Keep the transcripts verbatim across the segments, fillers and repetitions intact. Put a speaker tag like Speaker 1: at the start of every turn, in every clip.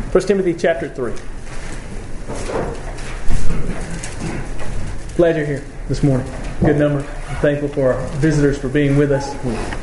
Speaker 1: First Timothy chapter three. Glad you're here this morning. Good number. I'm thankful for our visitors for being with us.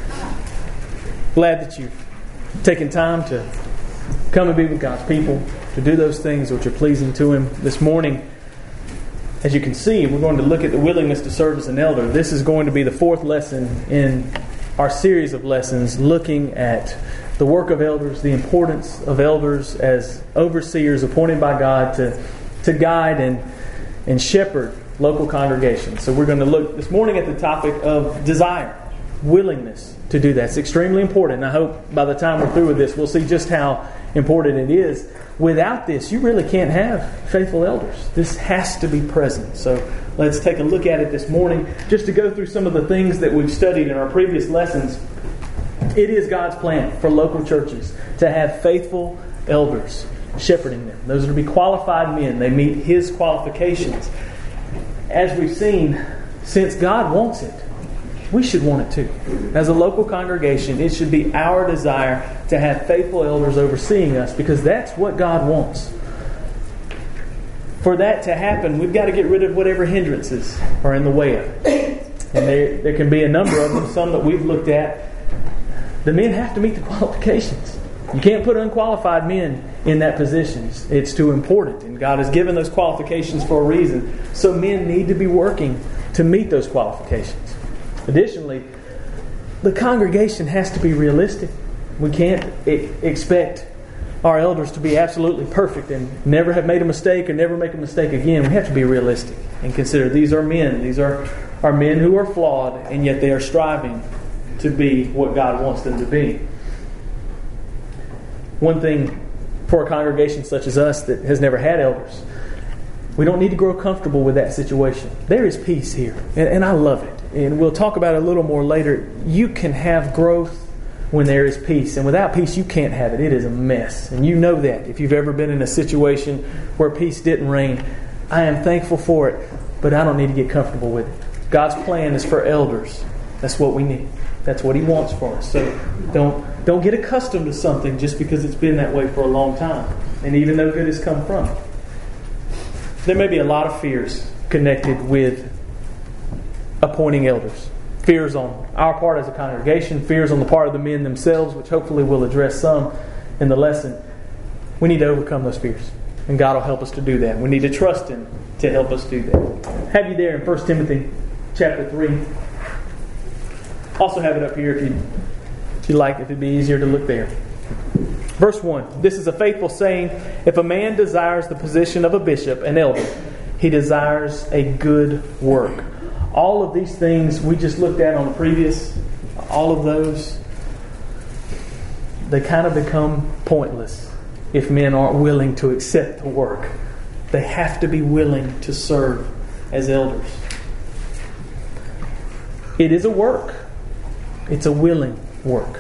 Speaker 1: Glad that you've taken time to come and be with God's people, to do those things which are pleasing to Him. This morning, as you can see, we're going to look at the willingness to serve as an elder. This is going to be the fourth lesson in our series of lessons looking at the work of elders, the importance of elders as overseers appointed by God to, to guide and, and shepherd local congregations. So we're going to look this morning at the topic of desire, willingness to do that. It's extremely important. And I hope by the time we're through with this, we'll see just how important it is. Without this, you really can't have faithful elders. This has to be present. So let's take a look at it this morning. Just to go through some of the things that we've studied in our previous lessons. It is God's plan for local churches to have faithful elders shepherding them. Those are to be qualified men. They meet His qualifications. As we've seen, since God wants it, we should want it too. As a local congregation, it should be our desire to have faithful elders overseeing us because that's what God wants. For that to happen, we've got to get rid of whatever hindrances are in the way of it. And there, there can be a number of them, some that we've looked at. The men have to meet the qualifications. You can't put unqualified men in that position. It's too important. And God has given those qualifications for a reason. So men need to be working to meet those qualifications. Additionally, the congregation has to be realistic. We can't e- expect our elders to be absolutely perfect and never have made a mistake or never make a mistake again. We have to be realistic and consider these are men. These are, are men who are flawed, and yet they are striving to be what God wants them to be. One thing for a congregation such as us that has never had elders, we don't need to grow comfortable with that situation. There is peace here, and, and I love it. And we'll talk about it a little more later. You can have growth when there is peace, and without peace you can't have it. It is a mess, and you know that if you've ever been in a situation where peace didn't reign. I am thankful for it, but I don't need to get comfortable with it. God's plan is for elders. That's what we need. That's what He wants for us. So don't don't get accustomed to something just because it's been that way for a long time. And even though good has come from it. There may be a lot of fears connected with appointing elders. Fears on our part as a congregation, fears on the part of the men themselves, which hopefully we'll address some in the lesson. We need to overcome those fears. And God will help us to do that. We need to trust Him to help us do that. Have you there in First Timothy chapter three. Also have it up here if you if you like, if it'd be easier to look there. Verse one. This is a faithful saying. If a man desires the position of a bishop, an elder, he desires a good work. All of these things we just looked at on the previous, all of those, they kind of become pointless if men aren't willing to accept the work. They have to be willing to serve as elders. It is a work. It's a willing work.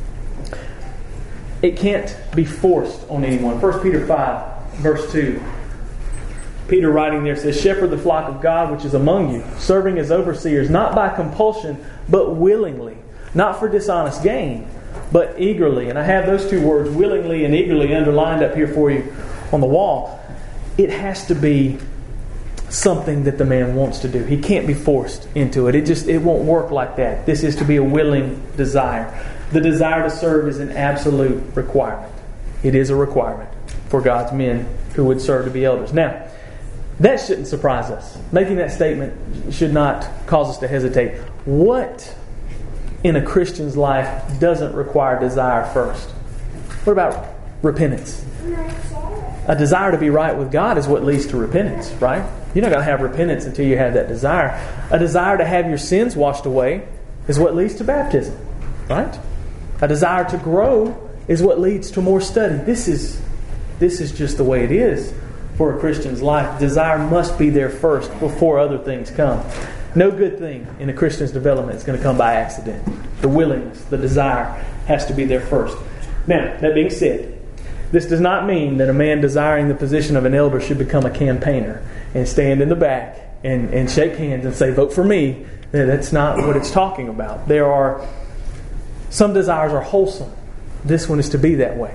Speaker 1: It can't be forced on anyone. First Peter five, verse two. Peter writing there says, shepherd the flock of God which is among you, serving as overseers, not by compulsion, but willingly. Not for dishonest gain, but eagerly. And I have those two words, willingly and eagerly, underlined up here for you on the wall. It has to be something that the man wants to do. He can't be forced into it. It just it won't work like that. This is to be a willing desire. The desire to serve is an absolute requirement. It is a requirement for God's men who would serve to be elders. Now, that shouldn't surprise us. Making that statement should not cause us to hesitate. What in a Christian's life doesn't require desire first? What about repentance? A desire to be right with God is what leads to repentance, right? You're not going to have repentance until you have that desire. A desire to have your sins washed away is what leads to baptism, right? A desire to grow is what leads to more study. This is this is just the way it is for a Christian's life. Desire must be there first before other things come. No good thing in a Christian's development is going to come by accident. The willingness, the desire has to be there first. Now, that being said, this does not mean that a man desiring the position of an elder should become a campaigner and stand in the back and, and shake hands and say, vote for me. That's not what it's talking about. There are, some desires are wholesome. This one is to be that way.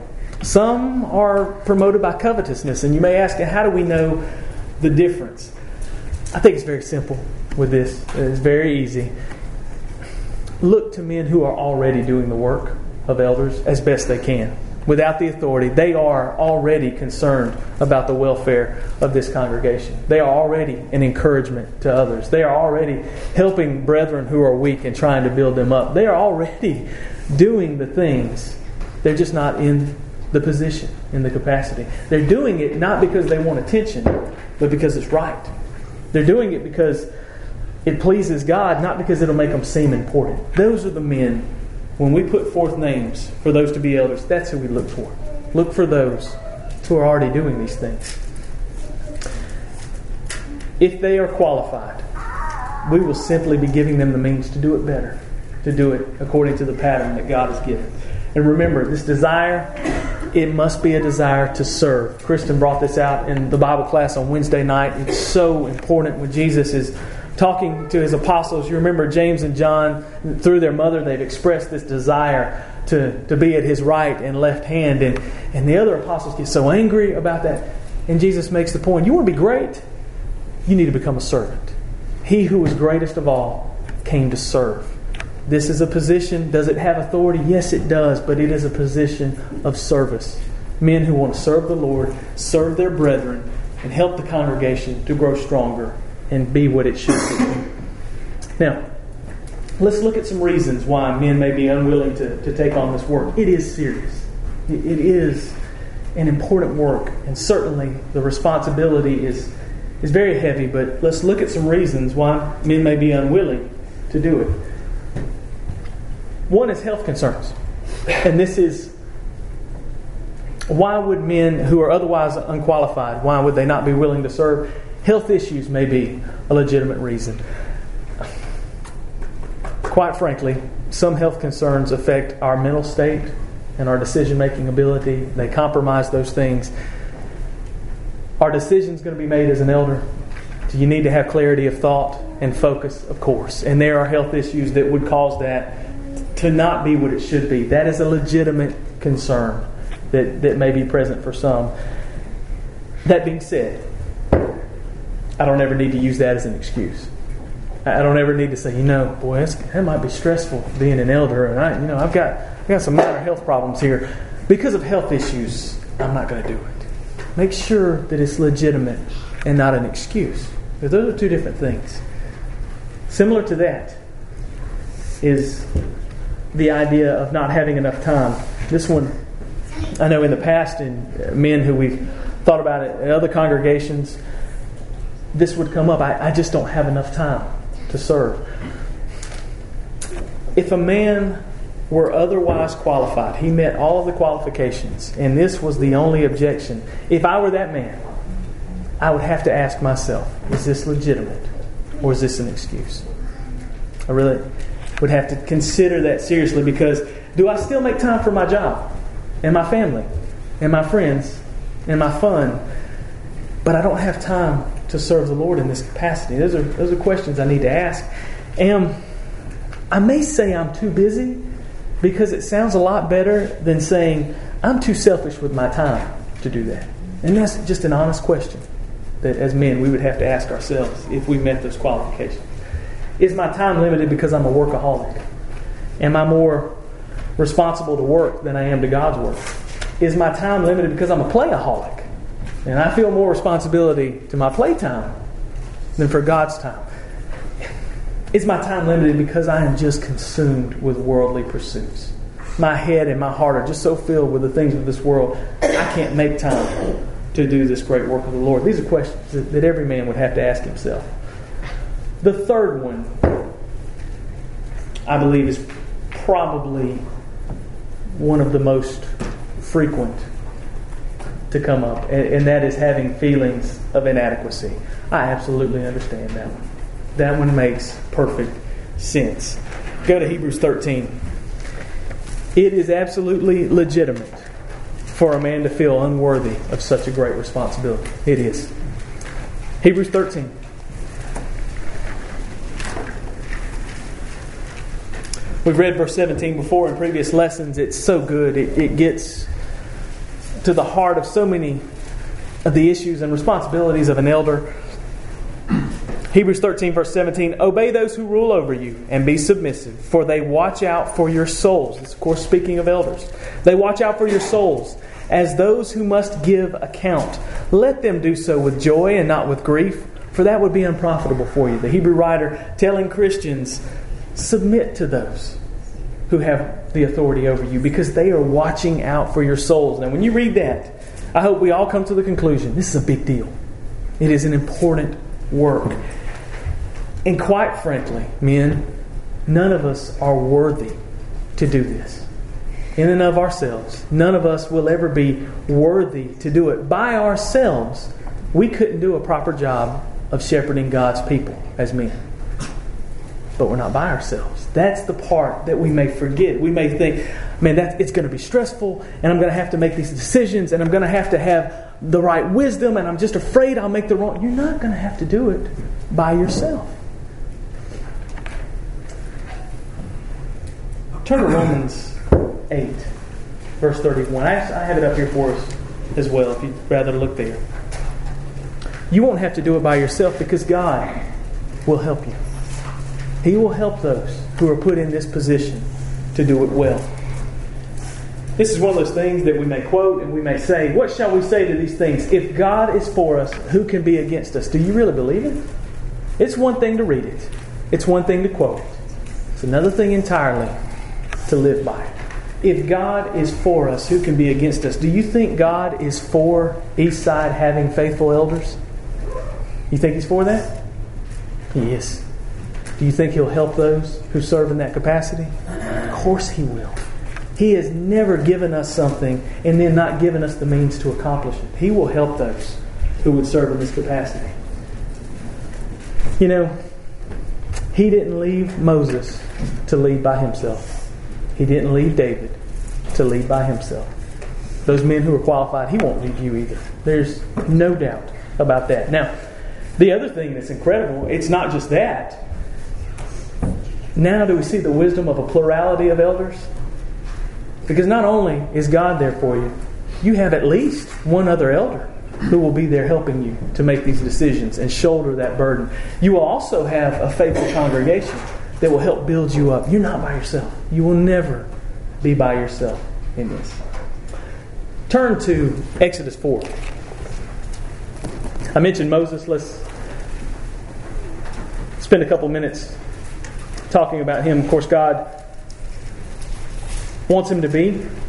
Speaker 1: Some are promoted by covetousness. And you may ask, how do we know the difference? I think it's very simple with this. It's very easy. Look to men who are already doing the work of elders as best they can. Without the authority, they are already concerned about the welfare of this congregation. They are already an encouragement to others. They are already helping brethren who are weak and trying to build them up. They are already doing the things. They're just not in the position, in the capacity. They're doing it not because they want attention, but because it's right. They're doing it because it pleases God, not because it'll make them seem important. Those are the men. When we put forth names for those to be elders, that's who we look for. Look for those who are already doing these things. If they are qualified, we will simply be giving them the means to do it better, to do it according to the pattern that God has given. And remember, this desire, it must be a desire to serve. Kristen brought this out in the Bible class on Wednesday night. It's so important when Jesus is talking to His apostles. You remember James and John, through their mother, they've expressed this desire to, to be at His right and left hand. And, and the other apostles get so angry about that. And Jesus makes the point, you want to be great? You need to become a servant. He who was greatest of all came to serve. This is a position. Does it have authority? Yes, it does. But it is a position of service. Men who want to serve the Lord, serve their brethren, and help the congregation to grow stronger and be what it should be. Now, let's look at some reasons why men may be unwilling to, to take on this work. It is serious. It, it is an important work. And certainly the responsibility is, is very heavy. But let's look at some reasons why men may be unwilling to do it. One is health concerns. And this is, why would men who are otherwise unqualified, why would they not be willing to serve? Health issues may be a legitimate reason. Quite frankly, some health concerns affect our mental state and our decision-making ability. They compromise those things. Are decisions going to be made as an elder? Do you need to have clarity of thought and focus? Of course. And there are health issues that would cause that to not be what it should be. That is a legitimate concern that, that may be present for some. That being said, I don't ever need to use that as an excuse. I don't ever need to say, you know, boy, that's, that might be stressful being an elder, and I, you know, I've got, I've got some minor health problems here because of health issues. I'm not going to do it. Make sure that it's legitimate and not an excuse, because those are two different things. Similar to that is the idea of not having enough time. This one, I know in the past, in men who we've thought about it in other congregations, this would come up. I, I just don't have enough time to serve. If a man were otherwise qualified, he met all of the qualifications, and this was the only objection, if I were that man, I would have to ask myself, is this legitimate or is this an excuse? I really would have to consider that seriously, because do I still make time for my job and my family and my friends and my fun, but I don't have time to serve the Lord in this capacity? Those are those are questions I need to ask. And I may say I'm too busy, because it sounds a lot better than saying I'm too selfish with my time to do that. And that's just an honest question that as men we would have to ask ourselves if we met those qualifications. Is my time limited because I'm a workaholic? Am I more responsible to work than I am to God's work? Is my time limited because I'm a playaholic and I feel more responsibility to my playtime than for God's time? Is my time limited because I am just consumed with worldly pursuits? My head and my heart are just so filled with the things of this world, I can't make time to do this great work of the Lord. These are questions that, that every man would have to ask himself. The third one, I believe, is probably one of the most frequent to come up, and, and that is having feelings of inadequacy. I absolutely understand that one. That one makes perfect sense. Go to Hebrews thirteen. It is absolutely legitimate for a man to feel unworthy of such a great responsibility. It is. Hebrews thirteen. We've read verse seventeen before in previous lessons. It's so good. It, it gets to the heart of so many of the issues and responsibilities of an elder. Hebrews thirteen verse seventeen, obey those who rule over you and be submissive, for they watch out for your souls. This, of course, speaking of elders. They watch out for your souls as those who must give account. Let them do so with joy and not with grief, for that would be unprofitable for you. The Hebrew writer telling Christians, submit to those who have the authority over you because they are watching out for your souls. Now, when you read that, I hope we all come to the conclusion, this is a big deal. It is an important work. And quite frankly, men, none of us are worthy to do this. In and of ourselves, none of us will ever be worthy to do it. By ourselves, we couldn't do a proper job of shepherding God's people as men. But we're not by ourselves. That's the part that we may forget. We may think, man, that it's going to be stressful, and I'm going to have to make these decisions, and I'm going to have to have the right wisdom, and I'm just afraid I'll make the wrong. You're not going to have to do it by yourself. Turn to Romans eight, verse thirty-one. I have it up here for us as well, if you'd rather look there. You won't have to do it by yourself because God will help you. He will help those who are put in this position to do it well. This is one of those things that we may quote and we may say, what shall we say to these things? If God is for us, who can be against us? Do you really believe it? It's one thing to read it. It's one thing to quote it. It's another thing entirely to live by it. If God is for us, who can be against us? Do you think God is for Eastside having faithful elders? You think He's for that? He is. Do you think He'll help those who serve in that capacity? Of course He will. He has never given us something and then not given us the means to accomplish it. He will help those who would serve in this capacity. You know, He didn't leave Moses to lead by himself. He didn't leave David to lead by himself. Those men who are qualified, He won't leave you either. There's no doubt about that. Now, the other thing that's incredible, it's not just that. Now do we see the wisdom of a plurality of elders? Because not only is God there for you, you have at least one other elder who will be there helping you to make these decisions and shoulder that burden. You will also have a faithful congregation that will help build you up. You're not by yourself. You will never be by yourself in this. Turn to Exodus four. I mentioned Moses. Let's spend a couple minutes talking about him. Of course, God wants him to be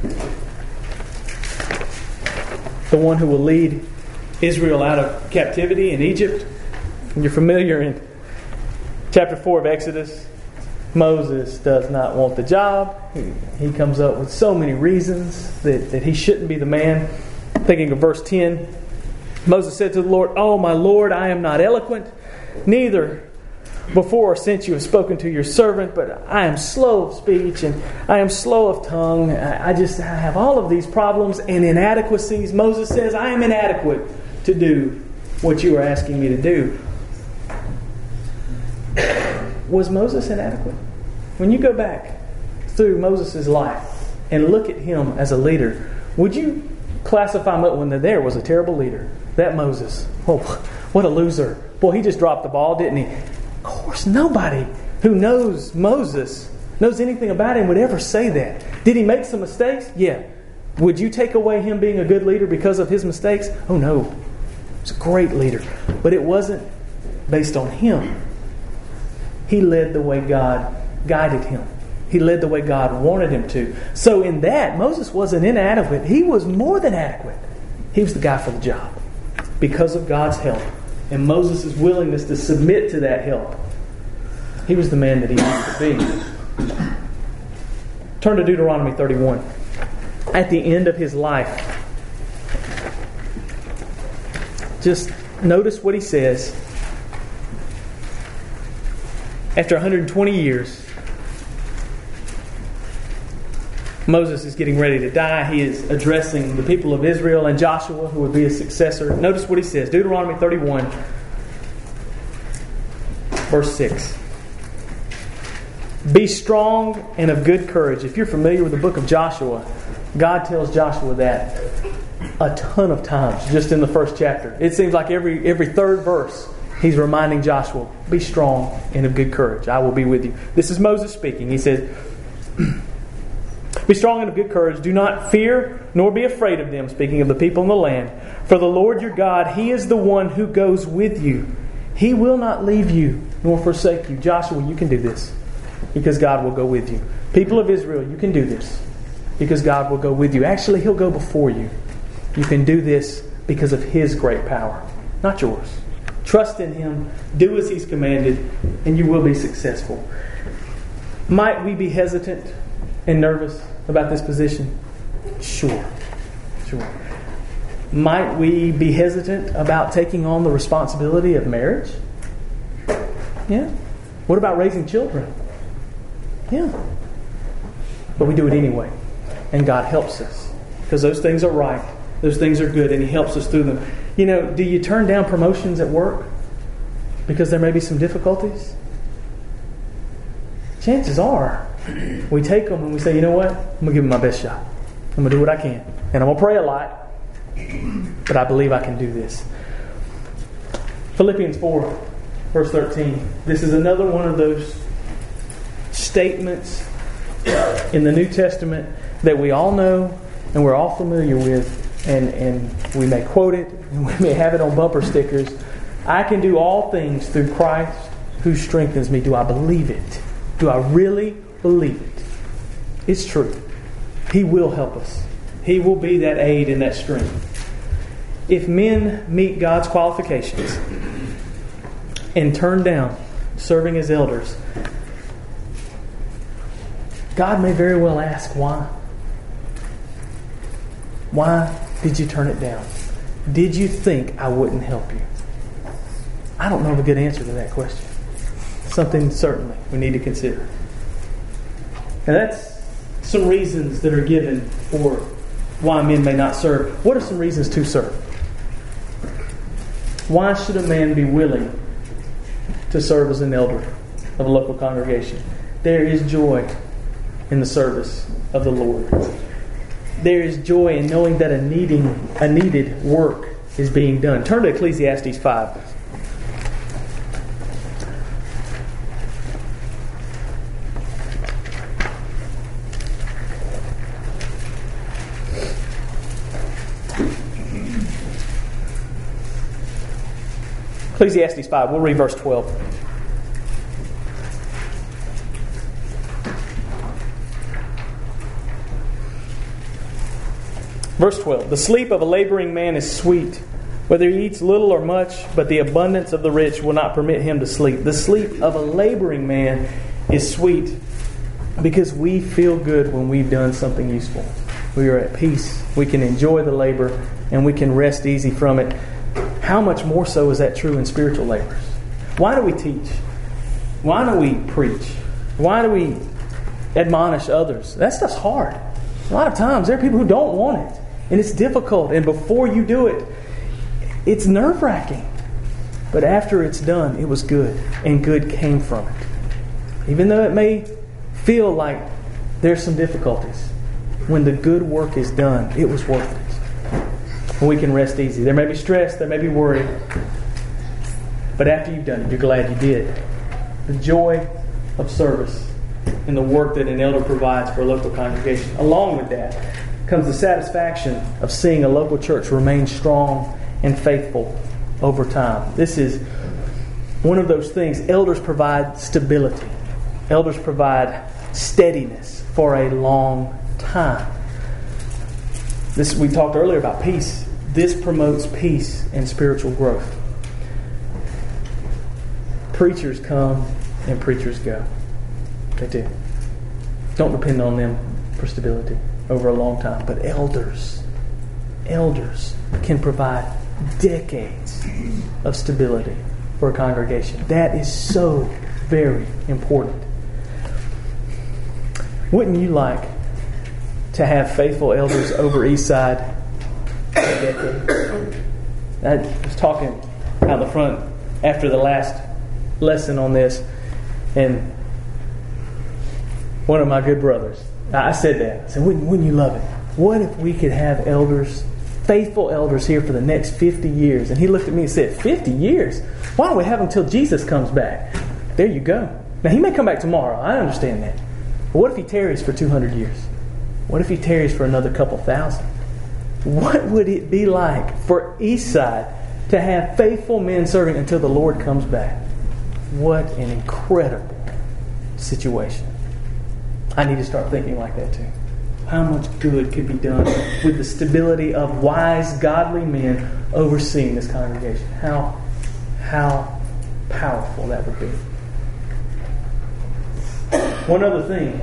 Speaker 1: the one who will lead Israel out of captivity in Egypt. And you're familiar in chapter four of Exodus. Moses does not want the job. He, he comes up with so many reasons that, that he shouldn't be the man. Thinking of verse ten, Moses said to the Lord, "Oh, my Lord, I am not eloquent, neither before or since you have spoken to your servant, but I am slow of speech and I am slow of tongue. I just I have all of these problems and inadequacies." Moses says, "I am inadequate to do what you are asking me to do." Was Moses inadequate? When you go back through Moses' life and look at him as a leader, would you classify him when there was a terrible leader? That Moses, oh, what a loser. Boy, he just dropped the ball, didn't he? Of course, nobody who knows Moses, knows anything about him, would ever say that. Did he make some mistakes? Yeah. Would you take away him being a good leader because of his mistakes? Oh no. He was a great leader. But it wasn't based on him. He led the way God guided him. He led the way God wanted him to. So in that, Moses wasn't inadequate. He was more than adequate. He was the guy for the job because of God's help. And Moses' willingness to submit to that help. He was the man that he needed to be. Turn to Deuteronomy thirty-one. At the end of his life, just notice what he says. After one hundred twenty years, Moses is getting ready to die. He is addressing the people of Israel and Joshua, who would be his successor. Notice what he says. Deuteronomy thirty-one, verse six. Be strong and of good courage. If you're familiar with the book of Joshua, God tells Joshua that. a ton of times just in the first chapter. It seems like every every third verse he's reminding Joshua, be strong and of good courage. I will be with you. This is Moses speaking. He says, be strong and of good courage. Do not fear nor be afraid of them, speaking of the people in the land. For the Lord your God, He is the one who goes with you. He will not leave you nor forsake you. Joshua, you can do this because God will go with you. People of Israel, you can do this because God will go with you. Actually, He'll go before you. You can do this because of His great power, not yours. Trust in Him, do as He's commanded, and you will be successful. Might we be hesitant and nervous about this position? Sure. Sure. Might we be hesitant about taking on the responsibility of marriage? Yeah. What about raising children? Yeah. But we do it anyway. And God helps us. Because those things are right. Those things are good. And He helps us through them. You know, do you turn down promotions at work because there may be some difficulties? Chances are we take them and we say, you know what? I'm going to give them my best shot. I'm going to do what I can. And I'm going to pray a lot. But I believe I can do this. Philippians four, verse thirteen. This is another one of those statements in the New Testament that we all know and we're all familiar with. And, and we may quote it, and we may have it on bumper stickers. I can do all things through Christ who strengthens me. Do I believe it? Do I really believe it? It's true. He will help us. He will be that aid and that strength. If men meet God's qualifications and turn down serving as elders, God may very well ask, why? Why did you turn it down? Did you think I wouldn't help you? I don't know of a good answer to that question. Something certainly we need to consider. And that's some reasons that are given for why men may not serve. What are some reasons to serve? Why should a man be willing to serve as an elder of a local congregation? There is joy in the service of the Lord. There is joy in knowing that a needing, a needed work is being done. Turn to Ecclesiastes five. Ecclesiastes five, we'll read verse twelve. Verse twelve. The sleep of a laboring man is sweet, whether he eats little or much, but the abundance of the rich will not permit him to sleep. The sleep of a laboring man is sweet because we feel good when we've done something useful. We are at peace. We can enjoy the labor and we can rest easy from it. How much more so is that true in spiritual labors? Why do we teach? Why do we preach? Why do we admonish others? That stuff's hard. A lot of times there are people who don't want it. And it's difficult. And before you do it, it's nerve-wracking. But after it's done, it was good. And good came from it. Even though it may feel like there's some difficulties, when the good work is done, it was worth it. And we can rest easy. There may be stress, there may be worry. But after you've done it, you're glad you did. The joy of service and the work that an elder provides for a local congregation. Along with that comes the satisfaction of seeing a local church remain strong and faithful over time. This is one of those things. Elders provide stability. Elders provide steadiness for a long time. This, we talked earlier about peace. This promotes peace and spiritual growth. Preachers come and preachers go. They do. Don't depend on them for stability over a long time. But elders, elders can provide decades of stability for a congregation. That is so very important. Wouldn't you like to have faithful elders over Eastside for a decade? I was talking out the front after the last lesson on this, and one of my good brothers, I said that. I said, wouldn't, wouldn't you love it? What if we could have elders faithful elders here for the next fifty years. And he looked at me and said, fifty years? Why don't we have them until Jesus comes back? There you go. Now, he may come back tomorrow. I understand that. But what if he tarries for two hundred years? What if he tarries for another couple thousand? What would it be like for Eastside to have faithful men serving until the Lord comes back? What an incredible situation. I need to start thinking like that too. How much good could be done with the stability of wise, godly men overseeing this congregation? How, how powerful that would be. One other thing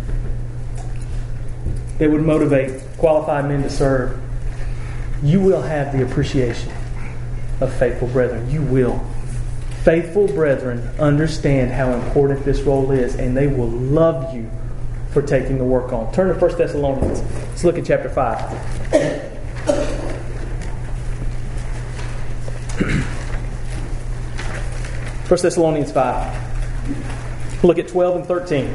Speaker 1: that would motivate qualified men to serve: you will have the appreciation of faithful brethren. You will. Faithful brethren understand how important this role is, and they will love you for taking the work on. Turn to First Thessalonians. Let's look at chapter five. First Thessalonians five. Look at twelve and thirteen.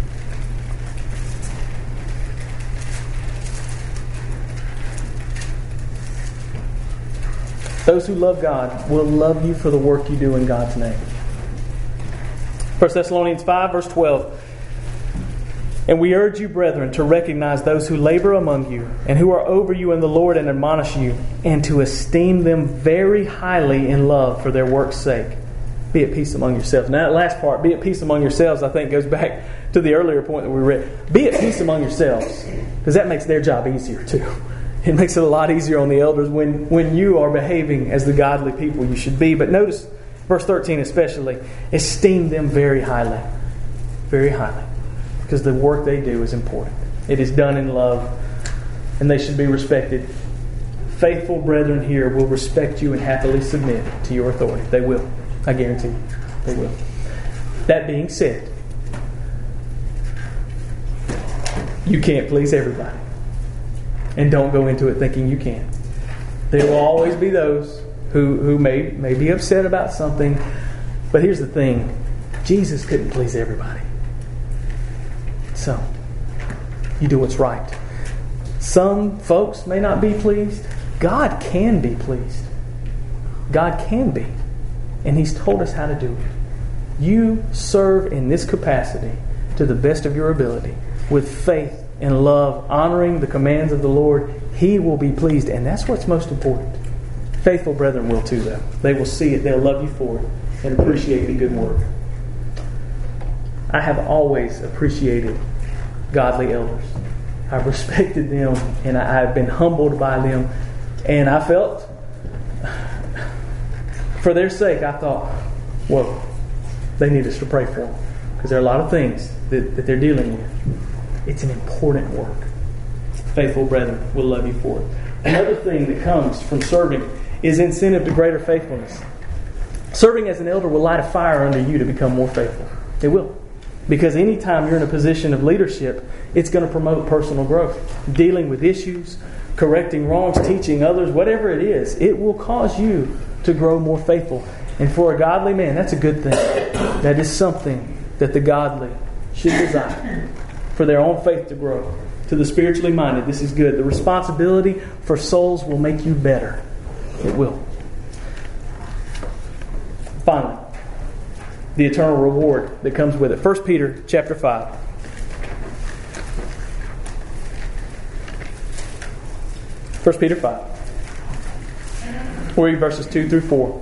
Speaker 1: Those who love God will love you for the work you do in God's name. First Thessalonians five, verse twelve. And we urge you, brethren, to recognize those who labor among you and who are over you in the Lord and admonish you, and to esteem them very highly in love for their work's sake. Be at peace among yourselves. Now that last part, be at peace among yourselves, I think goes back to the earlier point that we read. Be at peace among yourselves, because that makes their job easier too. It makes it a lot easier on the elders when, when you are behaving as the godly people you should be. But notice verse thirteen especially. Esteem them very highly. Very highly. Because the work they do is important. It is done in love, and they should be respected. Faithful brethren here will respect you and happily submit to your authority. They will. I guarantee you. They will. That being said, you can't please everybody. And don't go into it thinking you can. There will always be those who, who may, may be upset about something. But here's the thing. Jesus couldn't please everybody. So, you do what's right. Some folks may not be pleased. God can be pleased. God can be. And He's told us how to do it. You serve in this capacity to the best of your ability with faith and love, honoring the commands of the Lord. He will be pleased, and that's what's most important. Faithful brethren will too, though. They will see it, they'll love you for it, and appreciate the good work. I have always appreciated godly elders. I've respected them, and I've been humbled by them, and I felt, for their sake, I thought, whoa, they need us to pray for them, because there are a lot of things that, that they're dealing with. It's an important work. Faithful brethren will love you for it. Another thing that comes from serving is incentive to greater faithfulness. Serving as an elder will light a fire under you to become more faithful. It will. Because anytime you're in a position of leadership, it's going to promote personal growth. Dealing with issues, correcting wrongs, teaching others, whatever it is, it will cause you to grow more faithful. And for a godly man, that's a good thing. That is something that the godly should desire. For their own faith to grow. To the spiritually minded, this is good. The responsibility for souls will make you better. It will. Finally, the eternal reward that comes with it. First Peter chapter five. First Peter five. We'll read verses two through four.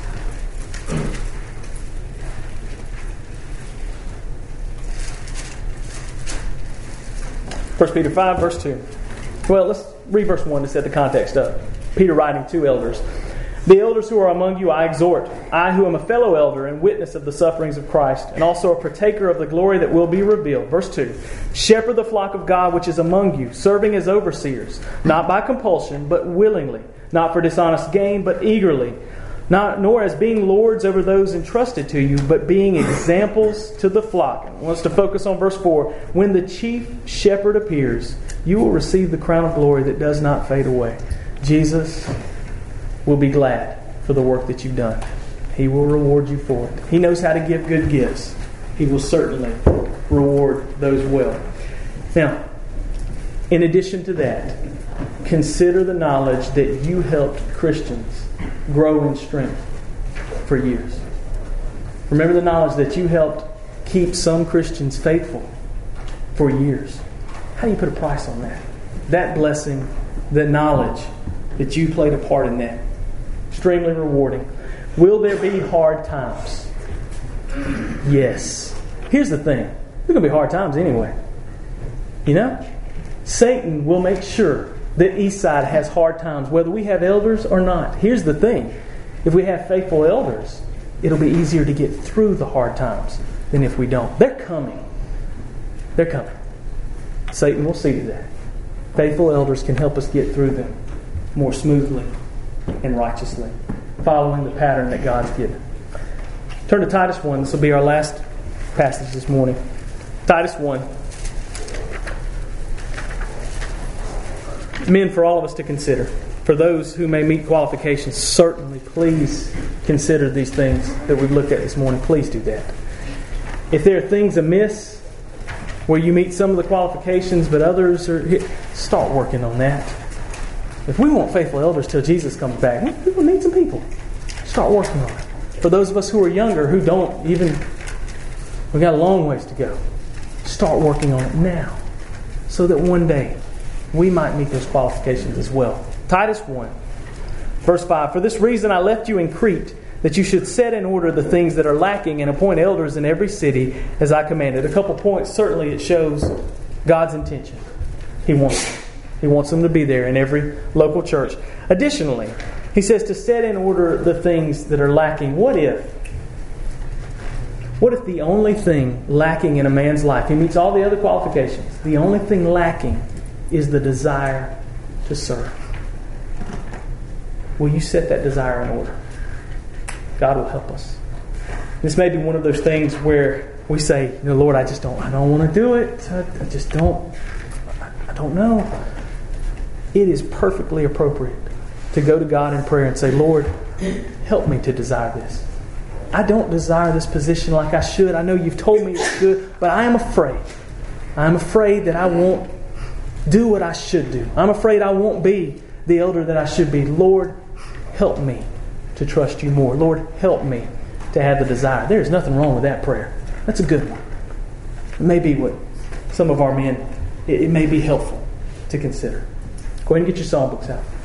Speaker 1: First Peter five, verse two. Well, let's read verse one to set the context up. Peter writing to elders. The elders who are among you I exhort, I who am a fellow elder and witness of the sufferings of Christ, and also a partaker of the glory that will be revealed. Verse two. Shepherd the flock of God which is among you, serving as overseers, not by compulsion, but willingly, not for dishonest gain, but eagerly, not nor as being lords over those entrusted to you, but being examples to the flock. I want us to focus on verse four. When the chief shepherd appears, you will receive the crown of glory that does not fade away. Jesus will be glad for the work that you've done. He will reward you for it. He knows how to give good gifts. He will certainly reward those well. Now, in addition to that, consider the knowledge that you helped Christians grow in strength for years. Remember the knowledge that you helped keep some Christians faithful for years. How do you put a price on that? That blessing, the knowledge that you played a part in that. Extremely rewarding. Will there be hard times? Yes. Here's the thing. There's going to be hard times anyway. You know? Satan will make sure that Eastside has hard times, whether we have elders or not. Here's the thing. If we have faithful elders, it'll be easier to get through the hard times than if we don't. They're coming. They're coming. Satan will see to that. Faithful elders can help us get through them more smoothly and righteously, following the pattern that God's given. Turn to Titus one. This will be our last passage this morning. Titus one. Men, for all of us to consider. For those who may meet qualifications, certainly please consider these things that we've looked at this morning. Please do that. If there are things amiss where you meet some of the qualifications but others are, start working on that. If we want faithful elders till Jesus comes back, we'll need some people. Start working on it. For those of us who are younger, who don't even, we've got a long ways to go. Start working on it now, so that one day we might meet those qualifications as well. Titus one, verse five. For this reason I left you in Crete, that you should set in order the things that are lacking and appoint elders in every city as I commanded. A couple points. Certainly it shows God's intention. He wants them. He wants them to be there in every local church. Additionally, he says to set in order the things that are lacking. What if? What if the only thing lacking in a man's life, he meets all the other qualifications, the only thing lacking is the desire to serve? Will you set that desire in order? God will help us. This may be one of those things where we say, you know, Lord, I just don't, I don't want to do it. I, I just don't, I, I don't know. It is perfectly appropriate to go to God in prayer and say, Lord, help me to desire this. I don't desire this position like I should. I know you've told me it's good, but I am afraid. I am afraid that I won't do what I should do. I'm afraid I won't be the elder that I should be. Lord, help me to trust you more. Lord, help me to have the desire. There's nothing wrong with that prayer. That's a good one. It may be what some of our men, it, it may be helpful to consider. Go ahead and get your songbooks out.